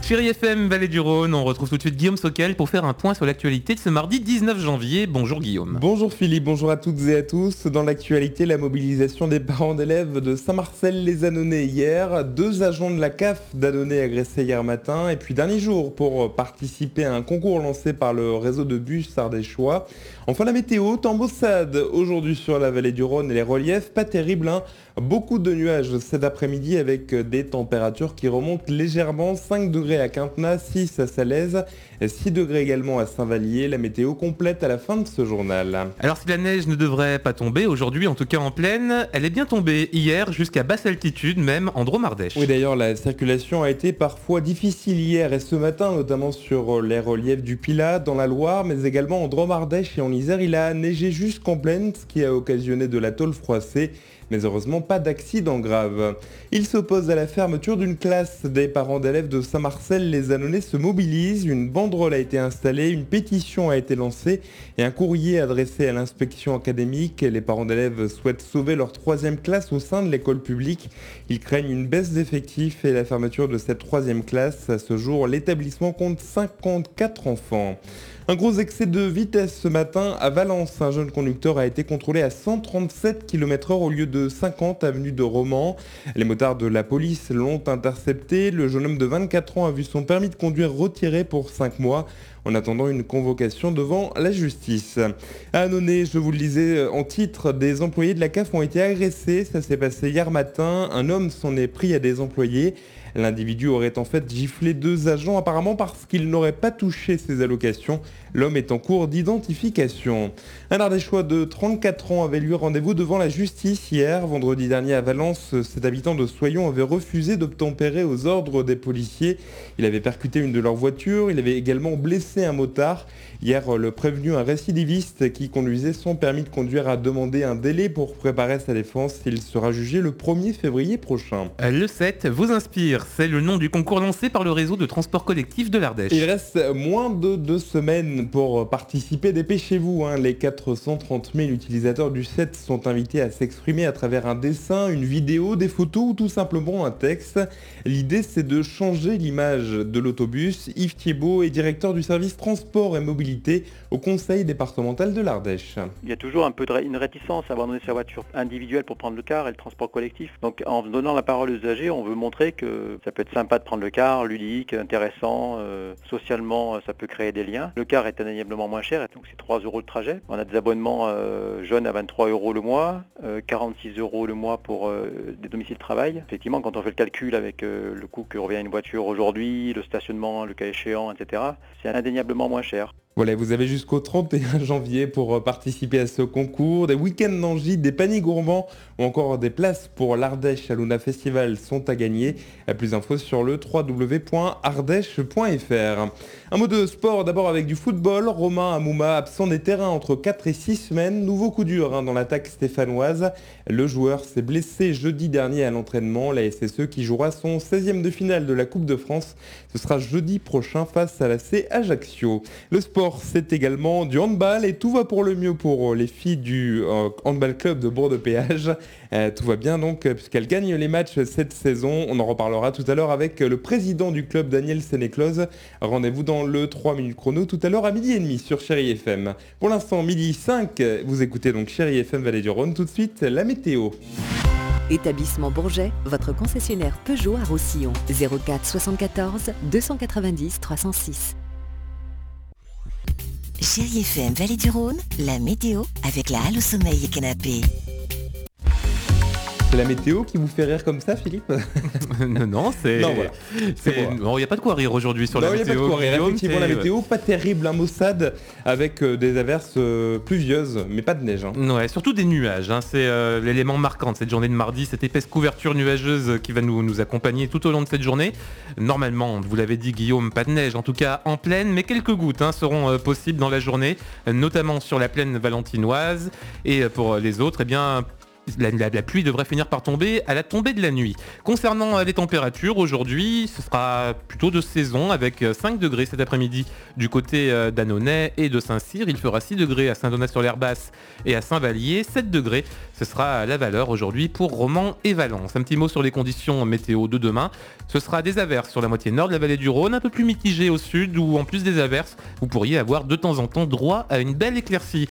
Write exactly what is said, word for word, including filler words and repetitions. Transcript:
Chérie F M, Vallée du Rhône, on retrouve tout de suite Guillaume Soquel pour faire un point sur l'actualité de ce mardi dix-neuf janvier. Bonjour Guillaume. Bonjour Philippe, bonjour à toutes et à tous. Dans l'actualité, la mobilisation des parents d'élèves de Saint-Marcel-les-Annonay hier. Deux agents de la C A F d'Annonay agressés hier matin. Et puis dernier jour pour participer à un concours lancé par le réseau de bus ardéchois. Enfin la météo, temps maussade aujourd'hui sur la Vallée du Rhône et les reliefs. Pas terrible, hein. Beaucoup de nuages cet après-midi avec des températures qui remontent légèrement. cinq degrés à Quintenat, six à Salaise, six degrés également à Saint-Vallier. La météo complète à la fin de ce journal. Alors si la neige ne devrait pas tomber aujourd'hui, en tout cas en plaine, elle est bien tombée hier jusqu'à basse altitude, même en Drôme-Ardèche. Oui d'ailleurs la circulation a été parfois difficile hier et ce matin, notamment sur les reliefs du Pilat, dans la Loire, mais également en Drôme-Ardèche et en Isère. Il a neigé jusqu'en plaine, ce qui a occasionné de la tôle froissée. Mais heureusement pas d'accident grave. Il s'oppose à la fermeture d'une classe. Des parents d'élèves de Saint-Marcel-les-Annonay se mobilisent. Une banderole a été installée, une pétition a été lancée et un courrier adressé à l'inspection académique. Les parents d'élèves souhaitent sauver leur troisième classe au sein de l'école publique. Ils craignent une baisse d'effectifs et la fermeture de cette troisième classe. À ce jour, l'établissement compte cinquante-quatre enfants. Un gros excès de vitesse ce matin à Valence. Un jeune conducteur a été contrôlé à cent trente-sept kilomètres heure au lieu de cinquante avenue de Romans. Les motards de la police l'ont intercepté. Le jeune homme de vingt-quatre ans a vu son permis de conduire retiré pour cinq mois en attendant une convocation devant la justice. À Annonay, je vous le disais en titre, des employés de la C A F ont été agressés. Ça s'est passé hier matin. Un homme s'en est pris à des employés. L'individu aurait en fait giflé deux agents, apparemment parce qu'il n'aurait pas touché ses allocations. L'homme est en cours d'identification. Un Ardéchois de trente-quatre ans avait lui rendez-vous devant la justice hier. Vendredi dernier à Valence, cet habitant de Soyon avait refusé d'obtempérer aux ordres des policiers. Il avait percuté une de leurs voitures, il avait également blessé un motard. Hier, le prévenu, un récidiviste qui conduisait son permis de conduire, a demandé un délai pour préparer sa défense. Il sera jugé le premier février prochain. Le sept vous inspire, c'est le nom du concours lancé par le réseau de transport collectif de l'Ardèche. Il reste moins de deux semaines pour participer. Dépêchez-vous, hein. Les quatre cent trente mille utilisateurs du sept sont invités à s'exprimer à travers un dessin, une vidéo, des photos ou tout simplement un texte. L'idée, c'est de changer l'image de l'autobus. Yves Thiebaud est directeur du service transport et mobilité au conseil départemental de l'Ardèche. Il y a toujours un peu de ré- une réticence à abandonner sa voiture individuelle pour prendre le car et le transport collectif. Donc en donnant la parole aux usagers, on veut montrer que ça peut être sympa de prendre le car, ludique, intéressant, euh, socialement ça peut créer des liens. Le car est indéniablement moins cher, donc c'est trois euros le trajet. On a des abonnements euh, jeunes à vingt-trois euros le mois, euh, quarante-six euros le mois pour euh, des domiciles de travail. Effectivement, quand on fait le calcul avec euh, le coût que revient une voiture aujourd'hui, le stationnement, le cas échéant, et cetera, c'est indéniablement moins cher. Voilà, vous avez jusqu'au trente et un janvier pour participer à ce concours. Des week-ends dans le gîte, des paniers gourmands ou encore des places pour l'Ardèche Aluna Festival sont à gagner. Plus d'infos sur le w w w point ardèche point f r. Un mot de sport d'abord avec du football. Romain Amouma absent des terrains entre quatre et six semaines. Nouveau coup dur hein, dans l'attaque stéphanoise. Le joueur s'est blessé jeudi dernier à l'entraînement. La S S E qui jouera son seizième de finale de la Coupe de France. Ce sera jeudi prochain face à la C Ajaccio. Le sport, c'est également du handball et tout va pour le mieux pour les filles du euh, handball club de Bourg-de-Péage. Euh, tout va bien donc puisqu'elles gagnent les matchs cette saison. On en reparlera tout à l'heure avec le président du club, Daniel Sénéclose. Rendez-vous dans le trois minutes chrono tout à l'heure à midi et demi sur Chérie F M. Pour l'instant, midi cinq, vous écoutez donc Chérie F M Vallée du Rhône. Tout de suite, la météo. Établissement Bourget, votre concessionnaire Peugeot à Roussillon. zéro quatre soixante-quatorze deux cent quatre-vingt-dix trois cent six. Chérie F M Vallée du Rhône, la météo avec la Halle au sommeil et canapé. C'est la météo qui vous fait rire comme ça, Philippe? Non, non, c'est... Non, voilà. C'est... Bon, Bon, il n'y a pas de quoi rire aujourd'hui sur non, la il n'y a météo. pas de quoi rire. Guillaume, Effectivement, c'est- la météo, pas terrible, un maussade avec euh, des averses euh, pluvieuses, mais pas de neige. Hein. Ouais, surtout des nuages, hein. C'est euh, l'élément marquant de cette journée de mardi, cette épaisse couverture nuageuse qui va nous, nous accompagner tout au long de cette journée. Normalement, vous l'avez dit Guillaume, pas de neige, en tout cas en plaine, mais quelques gouttes hein, seront euh, possibles dans la journée, euh, notamment sur la plaine valentinoise. Et euh, pour les autres, eh bien, La, la, la pluie devrait finir par tomber à la tombée de la nuit. Concernant euh, les températures, aujourd'hui, ce sera plutôt de saison avec euh, cinq degrés cet après-midi du côté euh, d'Annonay et de Saint-Cyr. Il fera six degrés à Saint-Donat-sur-l'Herbasse et à Saint-Vallier. sept degrés, ce sera la valeur aujourd'hui pour Romans et Valence. Un petit mot sur les conditions météo de demain. Ce sera des averses sur la moitié nord de la vallée du Rhône, un peu plus mitigé au sud où en plus des averses, vous pourriez avoir de temps en temps droit à une belle éclaircie.